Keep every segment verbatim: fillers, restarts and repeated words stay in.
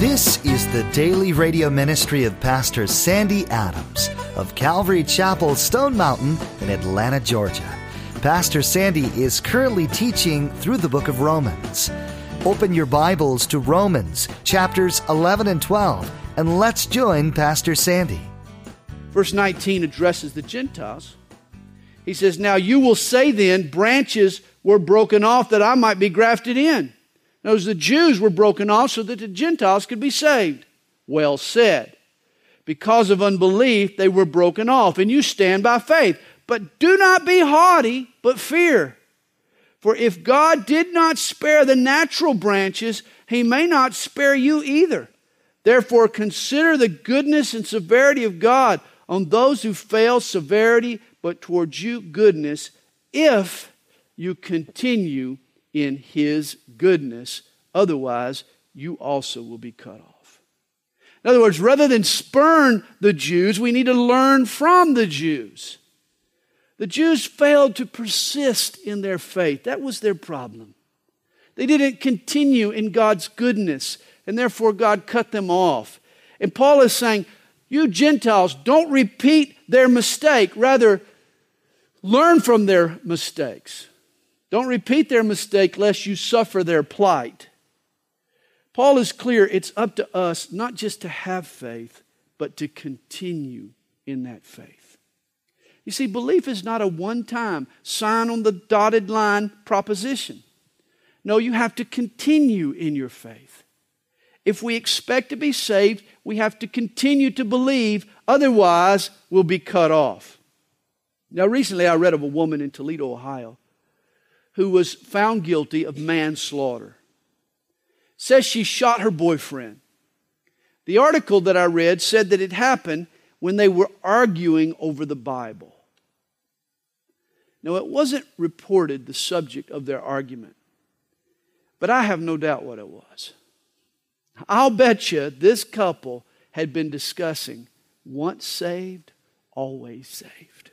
This is the daily radio ministry of Pastor Sandy Adams of Calvary Chapel, Stone Mountain in Atlanta, Georgia. Pastor Sandy is currently teaching through the book of Romans. Open your Bibles to Romans chapters eleven and twelve, and let's join Pastor Sandy. Verse nineteen addresses the Gentiles. He says, "Now you will say then, branches were broken off that I might be grafted in." Notice the Jews were broken off so that the Gentiles could be saved. Well said. Because of unbelief, they were broken off, and you stand by faith. But do not be haughty, but fear. For if God did not spare the natural branches, He may not spare you either. Therefore consider the goodness and severity of God on those who fail severity, but towards you goodness, if you continue in His goodness. Otherwise, you also will be cut off. In other words, rather than spurn the Jews, we need to learn from the Jews. The Jews failed to persist in their faith. That was their problem. They didn't continue in God's goodness, and therefore God cut them off. And Paul is saying, you Gentiles, don't repeat their mistake. Rather, learn from their mistakes. Don't repeat their mistake lest you suffer their plight. Paul is clear, it's up to us not just to have faith, but to continue in that faith. You see, belief is not a one-time sign on the dotted line proposition. No, you have to continue in your faith. If we expect to be saved, we have to continue to believe, otherwise we'll be cut off. Now, recently I read of a woman in Toledo, Ohio, who was found guilty of manslaughter. Says she shot her boyfriend. The article that I read said that it happened when they were arguing over the Bible. Now, it wasn't reported the subject of their argument, but I have no doubt what it was. I'll bet you this couple had been discussing once saved, always saved.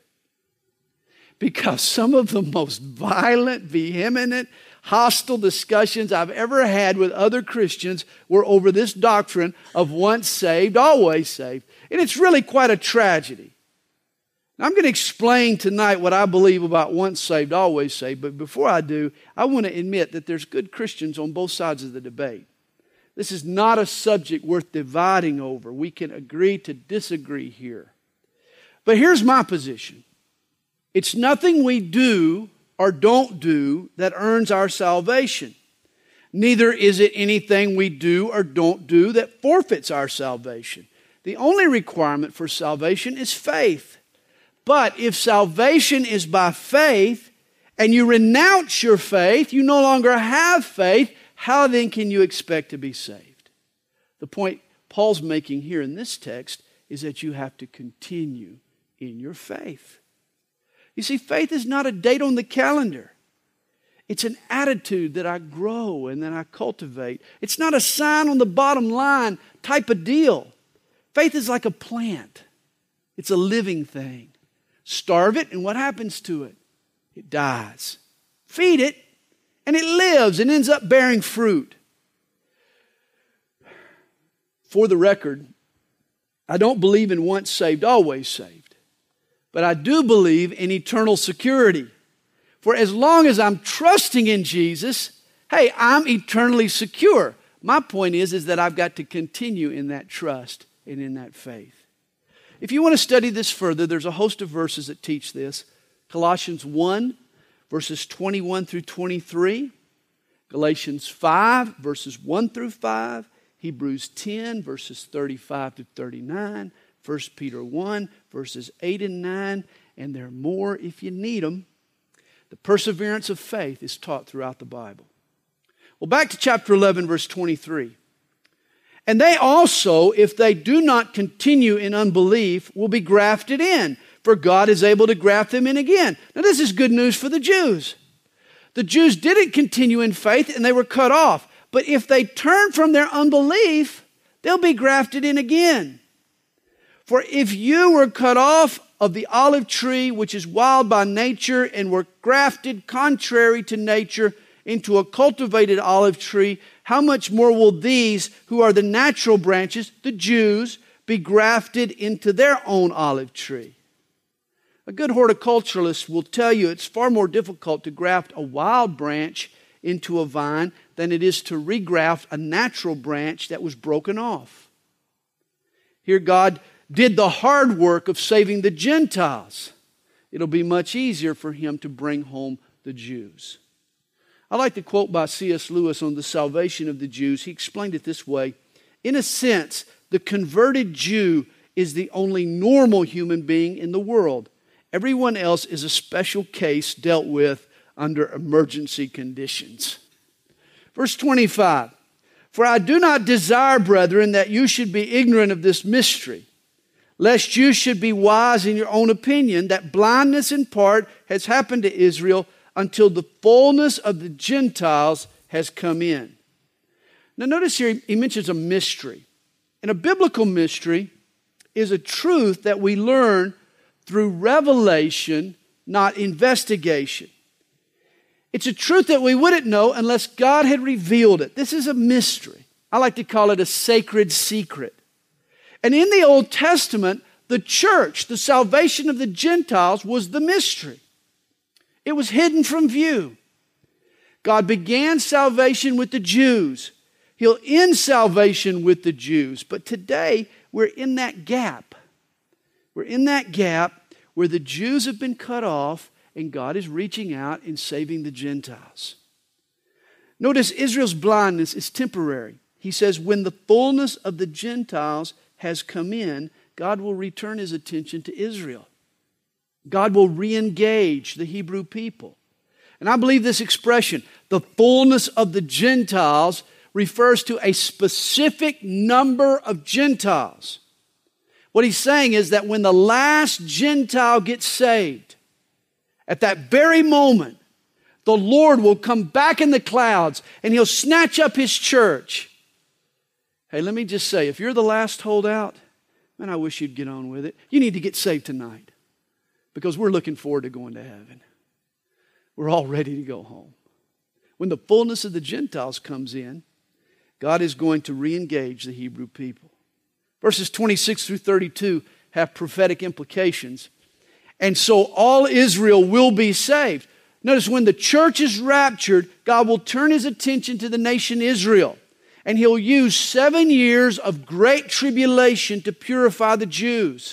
Because some of the most violent, vehement, hostile discussions I've ever had with other Christians were over this doctrine of once saved, always saved. And it's really quite a tragedy. Now, I'm going to explain tonight what I believe about once saved, always saved. But before I do, I want to admit that there's good Christians on both sides of the debate. This is not a subject worth dividing over. We can agree to disagree here. But here's my position. It's nothing we do or don't do that earns our salvation. Neither is it anything we do or don't do that forfeits our salvation. The only requirement for salvation is faith. But if salvation is by faith and you renounce your faith, you no longer have faith, how then can you expect to be saved? The point Paul's making here in this text is that you have to continue in your faith. You see, faith is not a date on the calendar. It's an attitude that I grow and that I cultivate. It's not a sign on the bottom line type of deal. Faith is like a plant. It's a living thing. Starve it, and what happens to it? It dies. Feed it, and it lives and ends up bearing fruit. For the record, I don't believe in once saved, always saved. But I do believe in eternal security. For as long as I'm trusting in Jesus, hey, I'm eternally secure. My point is, is that I've got to continue in that trust and in that faith. If you want to study this further, there's a host of verses that teach this. Colossians one, verses twenty-one through twenty-three. Galatians five, verses one through five. Hebrews ten, verses thirty-five to thirty-nine. First Peter one, verses eight and nine, and there are more if you need them. The perseverance of faith is taught throughout the Bible. Well, back to chapter eleven, verse twenty-three. And they also, if they do not continue in unbelief, will be grafted in, for God is able to graft them in again. Now, this is good news for the Jews. The Jews didn't continue in faith and they were cut off. But if they turn from their unbelief, they'll be grafted in again. For if you were cut off of the olive tree, which is wild by nature, and were grafted contrary to nature into a cultivated olive tree, how much more will these who are the natural branches, the Jews, be grafted into their own olive tree? A good horticulturalist will tell you it's far more difficult to graft a wild branch into a vine than it is to regraft a natural branch that was broken off. Here God did the hard work of saving the Gentiles. It'll be much easier for Him to bring home the Jews. I like the quote by C S Lewis on the salvation of the Jews. He explained it this way: in a sense, the converted Jew is the only normal human being in the world. Everyone else is a special case dealt with under emergency conditions. Verse twenty-five, for I do not desire, brethren, that you should be ignorant of this mystery, lest you should be wise in your own opinion, that blindness in part has happened to Israel until the fullness of the Gentiles has come in. Now notice here he mentions a mystery. And a biblical mystery is a truth that we learn through revelation, not investigation. It's a truth that we wouldn't know unless God had revealed it. This is a mystery. I like to call it a sacred secret. And in the Old Testament, the church, the salvation of the Gentiles, was the mystery. It was hidden from view. God began salvation with the Jews. He'll end salvation with the Jews. But today, we're in that gap. We're in that gap where the Jews have been cut off and God is reaching out and saving the Gentiles. Notice Israel's blindness is temporary. He says when the fullness of the Gentiles has come in, God will return His attention to Israel. God will re-engage the Hebrew people. And I believe this expression, the fullness of the Gentiles, refers to a specific number of Gentiles. What he's saying is that when the last Gentile gets saved, at that very moment, the Lord will come back in the clouds and He'll snatch up His church. Hey, let me just say, if you're the last holdout, man, I wish you'd get on with it. You need to get saved tonight because we're looking forward to going to heaven. We're all ready to go home. When the fullness of the Gentiles comes in, God is going to re-engage the Hebrew people. Verses twenty-six through thirty-two have prophetic implications. And so all Israel will be saved. Notice when the church is raptured, God will turn His attention to the nation Israel. And He'll use seven years of great tribulation to purify the Jews.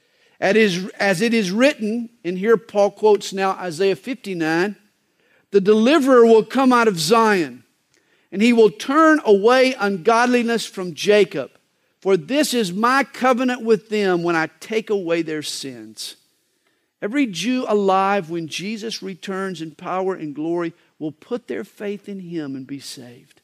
As it is written, and here Paul quotes now Isaiah fifty-nine, the deliverer will come out of Zion, and He will turn away ungodliness from Jacob. For this is my covenant with them when I take away their sins. Every Jew alive when Jesus returns in power and glory will put their faith in Him and be saved.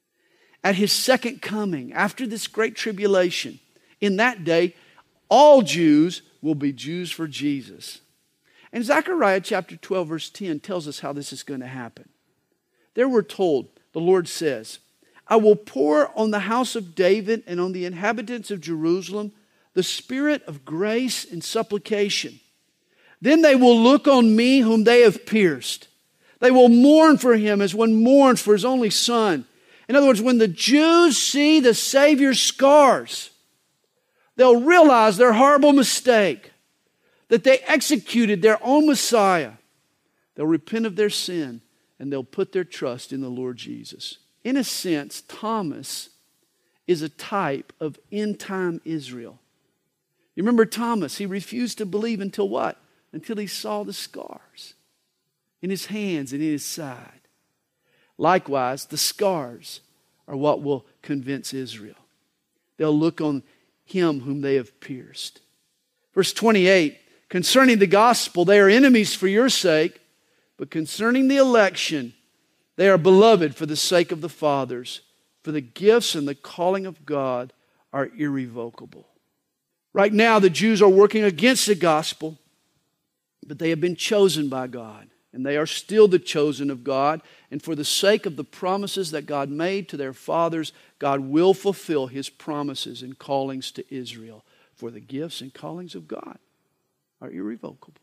At His second coming, after this great tribulation, in that day, all Jews will be Jews for Jesus. And Zechariah chapter twelve verse ten tells us how this is going to happen. There we're told, the Lord says, I will pour on the house of David and on the inhabitants of Jerusalem the spirit of grace and supplication. Then they will look on me whom they have pierced. They will mourn for Him as one mourns for his only son. In other words, when the Jews see the Savior's scars, they'll realize their horrible mistake, that they executed their own Messiah. They'll repent of their sin and they'll put their trust in the Lord Jesus. In a sense, Thomas is a type of end-time Israel. You remember Thomas, he refused to believe until what? Until he saw the scars in his hands and in his side. Likewise, the scars are what will convince Israel. They'll look on Him whom they have pierced. Verse twenty-eight, concerning the gospel, they are enemies for your sake, but concerning the election, they are beloved for the sake of the fathers, for the gifts and the calling of God are irrevocable. Right now, the Jews are working against the gospel, but they have been chosen by God, and they are still the chosen of God. And for the sake of the promises that God made to their fathers, God will fulfill His promises and callings to Israel. For the gifts and callings of God are irrevocable.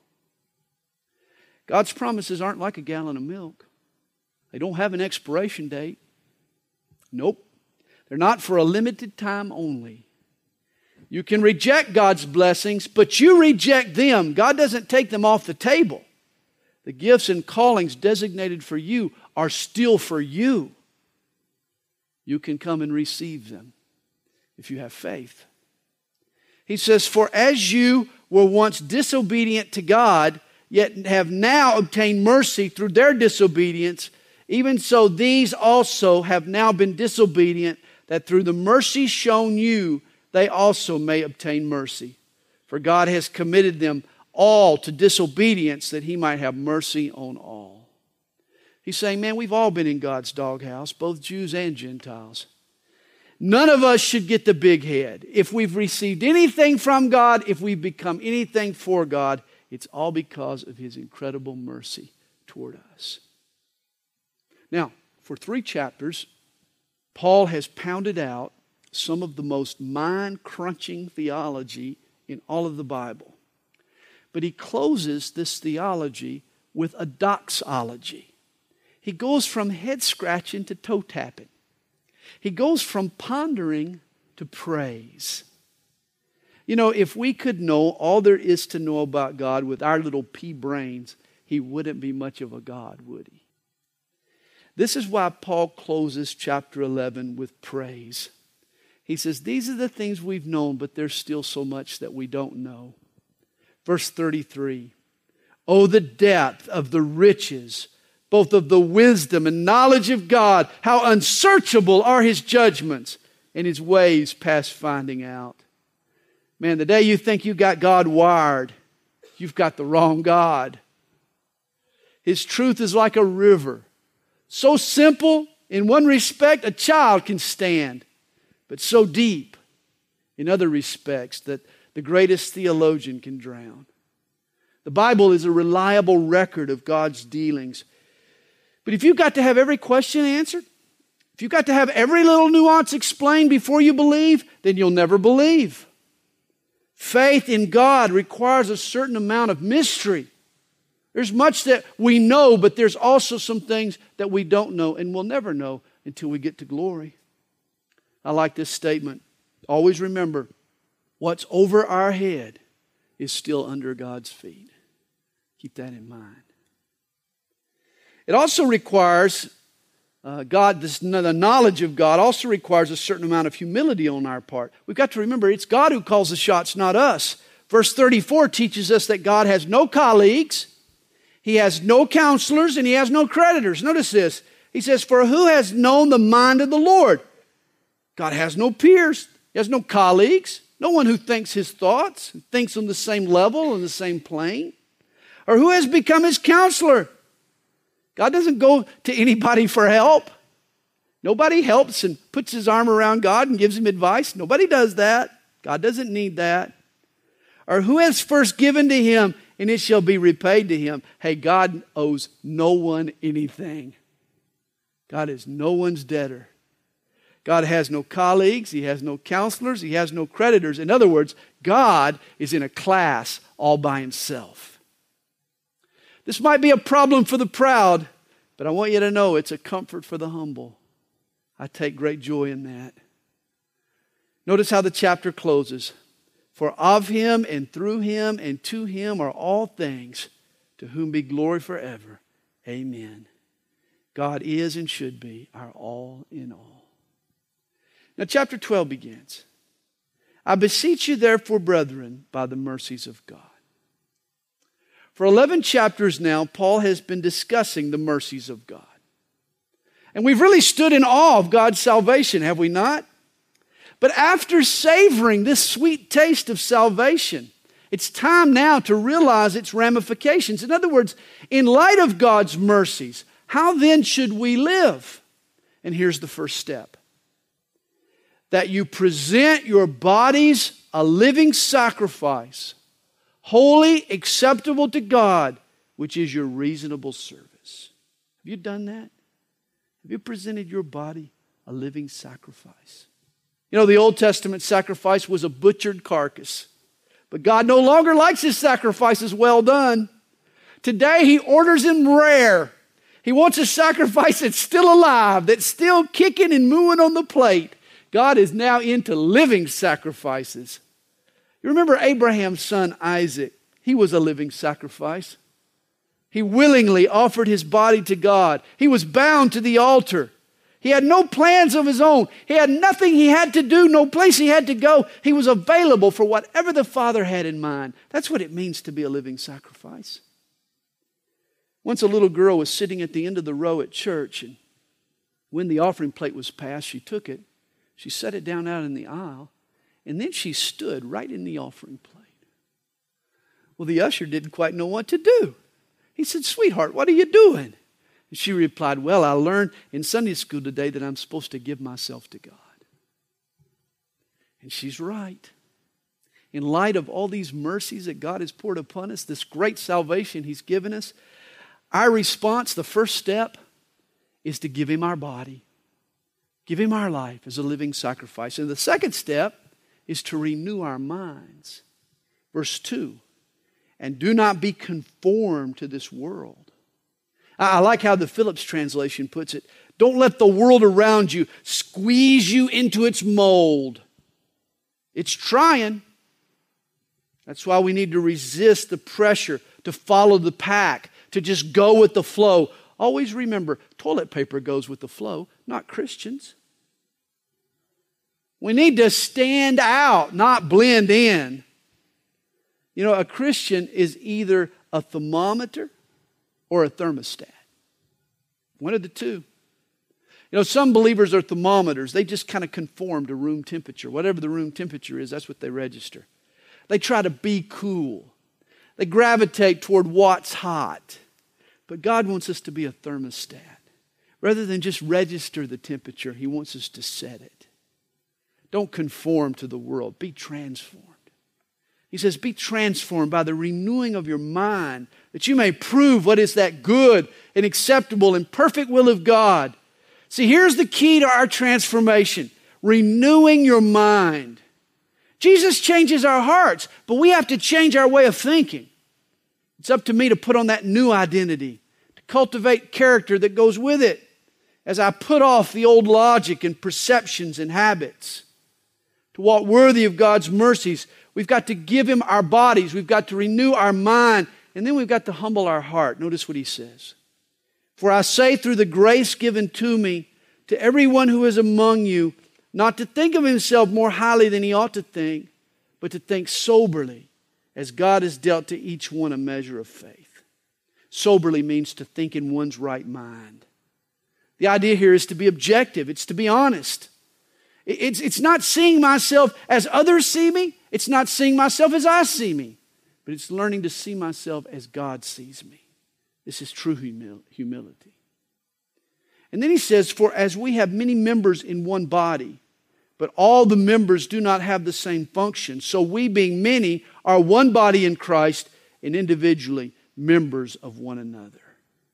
God's promises aren't like a gallon of milk. They don't have an expiration date. Nope. They're not for a limited time only. You can reject God's blessings, but you reject them. God doesn't take them off the table. The gifts and callings designated for you are still for you. You can come and receive them if you have faith. He says, for as you were once disobedient to God, yet have now obtained mercy through their disobedience, even so these also have now been disobedient, that through the mercy shown you, they also may obtain mercy. For God has committed them all to disobedience, that He might have mercy on all. He's saying, man, we've all been in God's doghouse, both Jews and Gentiles. None of us should get the big head. If we've received anything from God, if we've become anything for God, it's all because of His incredible mercy toward us. Now, for three chapters, Paul has pounded out some of the most mind-crunching theology in all of the Bible. But he closes this theology with a doxology. He goes from head-scratching to toe-tapping. He goes from pondering to praise. You know, if we could know all there is to know about God with our little pea brains, He wouldn't be much of a God, would He? This is why Paul closes chapter eleven with praise. He says, these are the things we've known, but there's still so much that we don't know. Verse thirty-three, oh, the depth of the riches, both of the wisdom and knowledge of God. How unsearchable are His judgments, and His ways past finding out. Man, the day you think you got God wired, you've got the wrong God. His truth is like a river. So simple, in one respect, a child can stand, but so deep in other respects that the greatest theologian can drown. The Bible is a reliable record of God's dealings. But if you've got to have every question answered, if you've got to have every little nuance explained before you believe, then you'll never believe. Faith in God requires a certain amount of mystery. There's much that we know, but there's also some things that we don't know and we'll never know until we get to glory. I like this statement. Always remember, what's over our head is still under God's feet. Keep that in mind. It also requires uh, God, this, the knowledge of God also requires a certain amount of humility on our part. We've got to remember, it's God who calls the shots, not us. Verse thirty-four teaches us that God has no colleagues, He has no counselors, and He has no creditors. Notice this. He says, for who has known the mind of the Lord? God has no peers. He has no colleagues. No one who thinks His thoughts, who thinks on the same level, on the same plane. Or who has become His counselor? God doesn't go to anybody for help. Nobody helps and puts his arm around God and gives Him advice. Nobody does that. God doesn't need that. Or who has first given to Him, and it shall be repaid to him. Hey, God owes no one anything. God is no one's debtor. God has no colleagues. He has no counselors. He has no creditors. In other words, God is in a class all by Himself. This might be a problem for the proud, but I want you to know it's a comfort for the humble. I take great joy in that. Notice how the chapter closes. For of Him and through Him and to Him are all things, to whom be glory forever. Amen. God is and should be our all in all. Now chapter twelve begins. I beseech you therefore, brethren, by the mercies of God. For eleven chapters now, Paul has been discussing the mercies of God. And we've really stood in awe of God's salvation, have we not? But after savoring this sweet taste of salvation, it's time now to realize its ramifications. In other words, in light of God's mercies, how then should we live? And here's the first step. That you present your bodies a living sacrifice, holy, acceptable to God, which is your reasonable service. Have you done that? Have you presented your body a living sacrifice? You know, the Old Testament sacrifice was a butchered carcass. But God no longer likes His sacrifices well done. Today He orders them rare. He wants a sacrifice that's still alive, that's still kicking and mooing on the plate. God is now into living sacrifices. You remember Abraham's son Isaac? He was a living sacrifice. He willingly offered his body to God. He was bound to the altar. He had no plans of his own. He had nothing he had to do, no place he had to go. He was available for whatever the Father had in mind. That's what it means to be a living sacrifice. Once a little girl was sitting at the end of the row at church, and when the offering plate was passed, she took it, she set it down out in the aisle, and then she stood right in the offering plate. Well, the usher didn't quite know what to do. He said, "Sweetheart, what are you doing?" And she replied, "Well, I learned in Sunday school today that I'm supposed to give myself to God." And she's right. In light of all these mercies that God has poured upon us, this great salvation He's given us, our response, the first step, is to give Him our body. Give Him our life as a living sacrifice. And the second step is to renew our minds. Verse two, "And do not be conformed to this world." I like how the Phillips translation puts it. Don't let the world around you squeeze you into its mold. It's trying. That's why we need to resist the pressure to follow the pack, to just go with the flow. Always remember, toilet paper goes with the flow, not Christians. We need to stand out, not blend in. You know, a Christian is either a thermometer or a thermostat. One of the two. You know, some believers are thermometers. They just kind of conform to room temperature. Whatever the room temperature is, that's what they register. They try to be cool. They gravitate toward what's hot. But God wants us to be a thermostat. Rather than just register the temperature, He wants us to set it. Don't conform to the world. Be transformed. He says, be transformed by the renewing of your mind, that you may prove what is that good and acceptable and perfect will of God. See, here's the key to our transformation. Renewing your mind. Jesus changes our hearts, but we have to change our way of thinking. It's up to me to put on that new identity, to cultivate character that goes with it as I put off the old logic and perceptions and habits. To walk worthy of God's mercies, we've got to give Him our bodies. We've got to renew our mind. And then we've got to humble our heart. Notice what He says. "For I say through the grace given to me, to everyone who is among you, not to think of himself more highly than he ought to think, but to think soberly, as God has dealt to each one a measure of faith." Soberly means to think in one's right mind. The idea here is to be objective. It's to be honest. It's, it's not seeing myself as others see me. It's not seeing myself as I see me. But it's learning to see myself as God sees me. This is true humil- humility. And then he says, "For as we have many members in one body, but all the members do not have the same function, so we being many are one body in Christ and individually members of one another."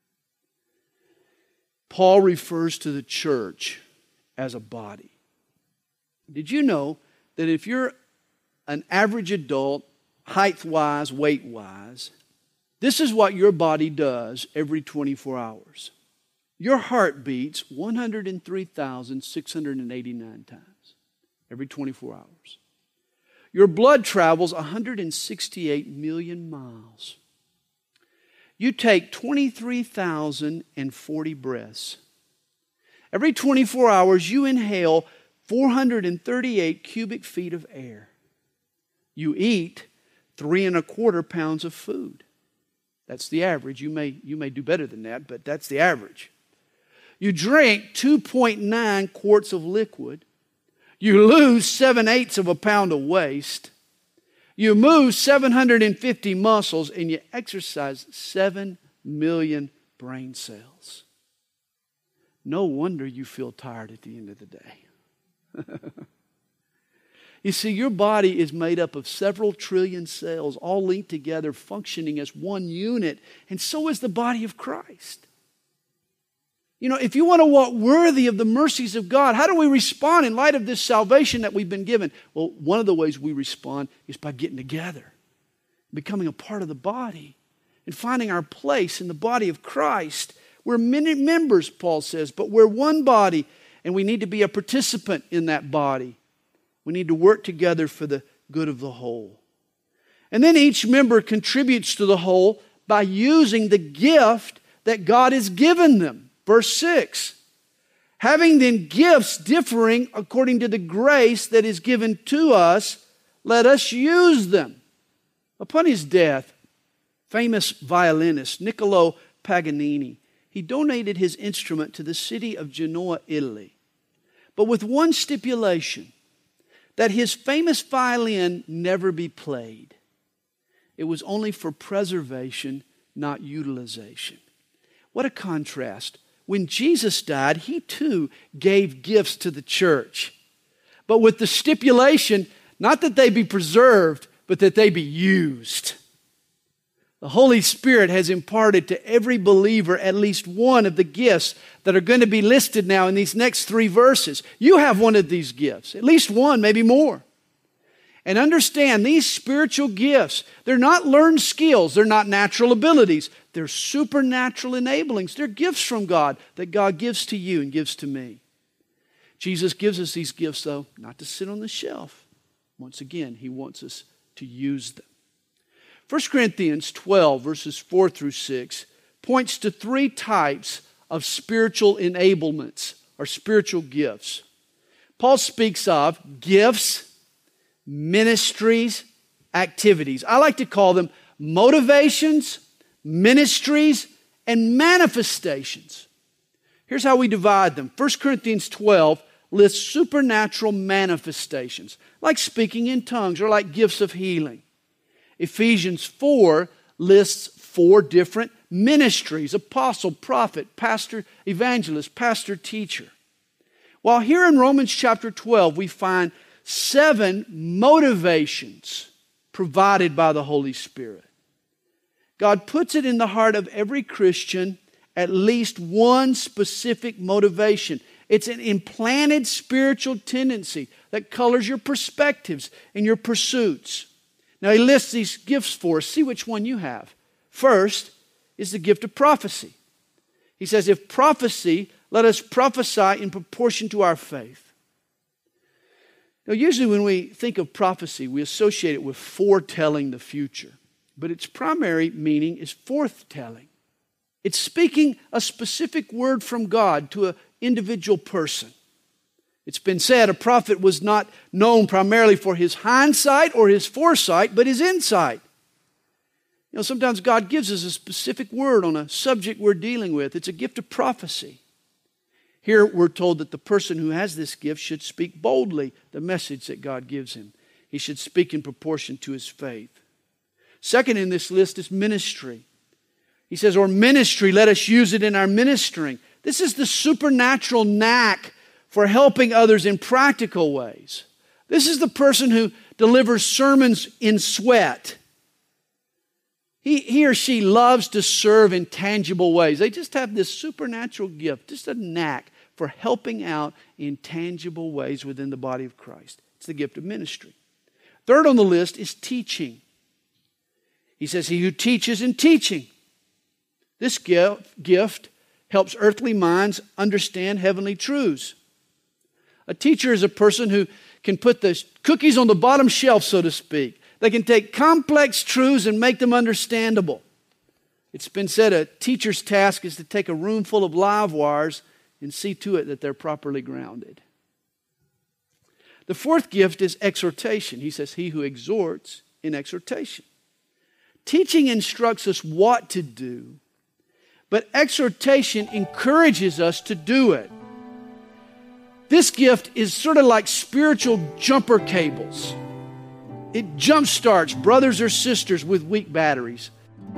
Paul refers to the church as a body. Did you know that if you're an average adult, height-wise, weight-wise, this is what your body does every twenty-four hours. Your heart beats one hundred three thousand six hundred eighty-nine times every twenty-four hours. Your blood travels one hundred sixty-eight million miles. You take twenty-three thousand forty breaths. Every twenty-four hours, you inhale four hundred thirty-eight cubic feet of air. You eat three and a quarter pounds of food. That's the average. You may, you may do better than that, but that's the average. You drink two point nine quarts of liquid. You lose seven-eighths of a pound of waste. You move seven hundred fifty muscles, and you exercise seven million brain cells. No wonder you feel tired at the end of the day. You see, your body is made up of several trillion cells, all linked together, functioning as one unit, and so is the body of Christ. You know, if you want to walk worthy of the mercies of God, how do we respond in light of this salvation that we've been given? Well, one of the ways we respond is by getting together, becoming a part of the body, and finding our place in the body of Christ. We're many members, Paul says, but we're one body, and we need to be a participant in that body. We need to work together for the good of the whole. And then each member contributes to the whole by using the gift that God has given them. Verse six. Having then gifts differing according to the grace that is given to us, let us use them. Upon his death, famous violinist Niccolo Paganini, he donated his instrument to the city of Genoa, Italy, but with one stipulation, that his famous violin never be played. It was only for preservation, not utilization. What a contrast. When Jesus died, he too gave gifts to the church, but with the stipulation, not that they be preserved, but that they be used. The Holy Spirit has imparted to every believer at least one of the gifts that are going to be listed now in these next three verses. You have one of these gifts, at least one, maybe more. And understand, these spiritual gifts, they're not learned skills, they're not natural abilities, they're supernatural enablings. They're gifts from God that God gives to you and gives to me. Jesus gives us these gifts, though, not to sit on the shelf. Once again, He wants us to use them. First Corinthians twelve, verses four through six, points to three types of spiritual enablements or spiritual gifts. Paul speaks of gifts, ministries, activities. I like to call them motivations, ministries, and manifestations. Here's how we divide them. First Corinthians twelve lists supernatural manifestations, like speaking in tongues or like gifts of healing. Ephesians four lists four different ministries: apostle, prophet, pastor, evangelist, pastor, teacher. While here in Romans chapter twelve we find seven motivations provided by the Holy Spirit. God puts it in the heart of every Christian at least one specific motivation. It's an implanted spiritual tendency that colors your perspectives and your pursuits. Now he lists these gifts for us. See which one you have. First is the gift of prophecy. He says, if prophecy, let us prophesy in proportion to our faith. Now usually when we think of prophecy, we associate it with foretelling the future. But its primary meaning is forthtelling. It's speaking a specific word from God to an individual person. It's been said a prophet was not known primarily for his hindsight or his foresight, but his insight. You know, sometimes God gives us a specific word on a subject we're dealing with. It's a gift of prophecy. Here we're told that the person who has this gift should speak boldly the message that God gives him. He should speak in proportion to his faith. Second in this list is ministry. He says, or ministry, let us use it in our ministering. This is the supernatural knack for helping others in practical ways. This is the person who delivers sermons in sweat. He, he or she loves to serve in tangible ways. They just have this supernatural gift, just a knack for helping out in tangible ways within the body of Christ. It's the gift of ministry. Third on the list is teaching. He says, he who teaches in teaching. This gift, gift helps earthly minds understand heavenly truths. A teacher is a person who can put the cookies on the bottom shelf, so to speak. They can take complex truths and make them understandable. It's been said a teacher's task is to take a room full of live wires and see to it that they're properly grounded. The fourth gift is exhortation. He says, he who exhorts in exhortation. Teaching instructs us what to do, but exhortation encourages us to do it. This gift is sort of like spiritual jumper cables. It jumpstarts brothers or sisters with weak batteries.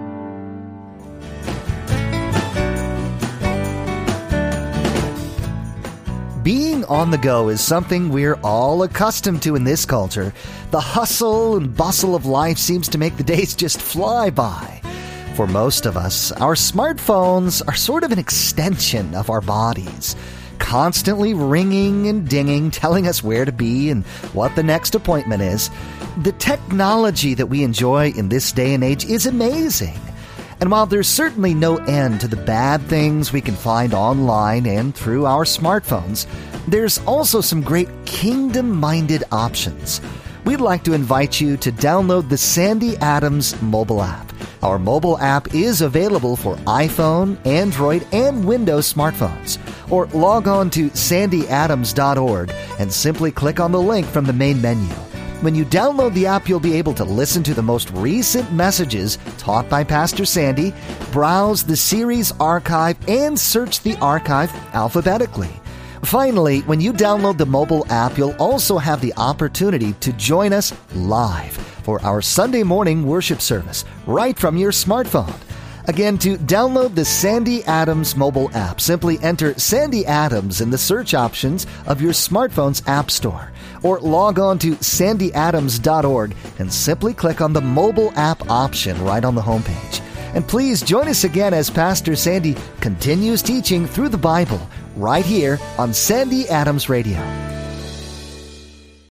Being on the go is something we're all accustomed to in this culture. The hustle and bustle of life seems to make the days just fly by. For most of us, our smartphones are sort of an extension of our bodies, constantly ringing and dinging, telling us where to be and what the next appointment is. The technology that we enjoy in this day and age is amazing. And while there's certainly no end to the bad things we can find online and through our smartphones, there's also some great kingdom-minded options. We'd like to invite you to download the Sandy Adams mobile app. Our mobile app is available for iPhone, Android, and Windows smartphones. Or log on to sandy adams dot org and simply click on the link from the main menu. When you download the app, you'll be able to listen to the most recent messages taught by Pastor Sandy, browse the series archive, and search the archive alphabetically. Finally, when you download the mobile app, you'll also have the opportunity to join us live for our Sunday morning worship service right from your smartphone. Again, to download the Sandy Adams mobile app, simply enter Sandy Adams in the search options of your smartphone's app store, or log on to sandy adams dot org and simply click on the mobile app option right on the homepage. And please join us again as Pastor Sandy continues teaching through the Bible right here on Sandy Adams Radio.